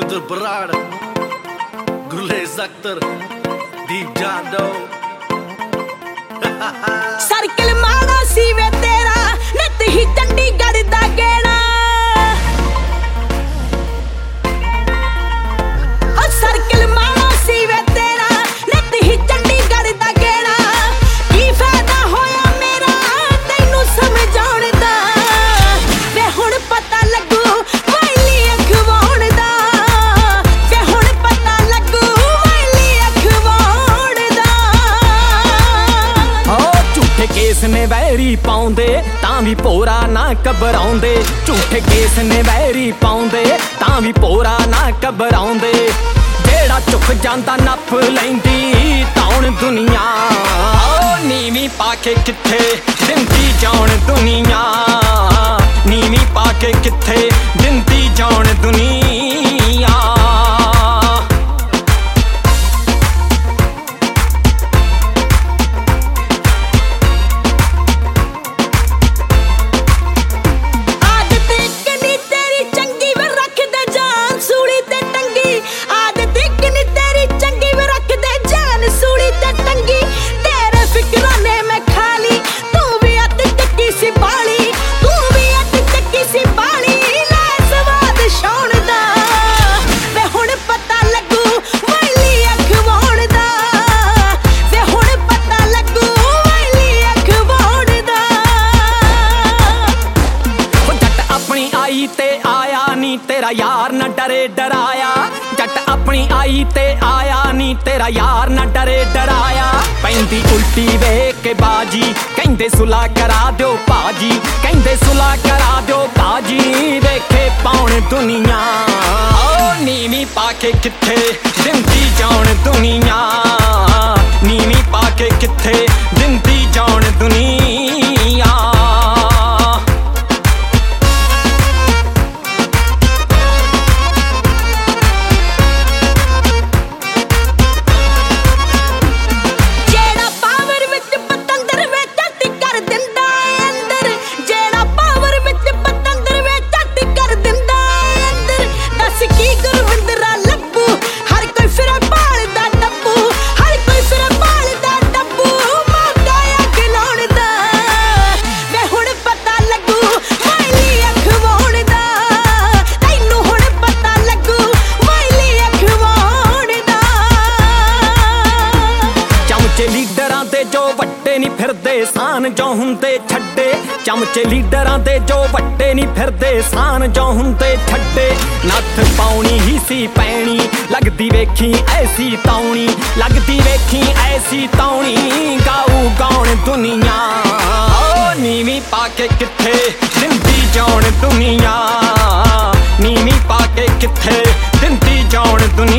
Abdul Barad, Gurlez Akhtar, Deep Jando. Circle माड़ा सी वे तेरा नित ही चंडीगढ़ दा गेड़ा सर्कल माड़ा सी वे तेरा नित ही चंडीगढ़ दा गेड़ा की फायदा होया मेरा तैनू समझाउण दा वे हुण पता लगू वाली अखवाउण दा वे हुण पता लगू वाली अखवाउण दा केस ने वैरी पाउंदे तां भी भोरा ना घबराउंदे झूठे केस ने वैरी पाउंदे तां भी भोरा ना घबराउंदे जेड़ा चुक जांदा नप लैंदी तौण दुनिया नीवी पाके किथे दिंदी जाण दुनिया नीवी पाके किथे दिंदी जाण दुनिया तेरा यार न डरे डराया जट अपनी आई ते आया नी तेरा यार न डरे डराया पैंदी उल्टी वेख के बाजी कहंदे सुला करा दियो भाजी कहंदे सुला करा दियो भाजी वेखे पाउण दुनिया नीवी पाके किथे दिंदी जाण दुनिया नीवी पाके किथे दिंदी जाण दुनिया सान जो हुंदे छड्डे चमचे लीडरां दे जो वड्डे नहीं फिरदे सान जो हुंदे छड्डे नथ पाउणी ही सी पैणी लगदी वेखी ऐसी ताउणी लगदी वेखी ऐसी ताउणी गाऊ गाउण दुनिया नीवी पाके किथे दिंदी जाण दुनिया नीवी पाके किथे दिंदी जाण दुनिया।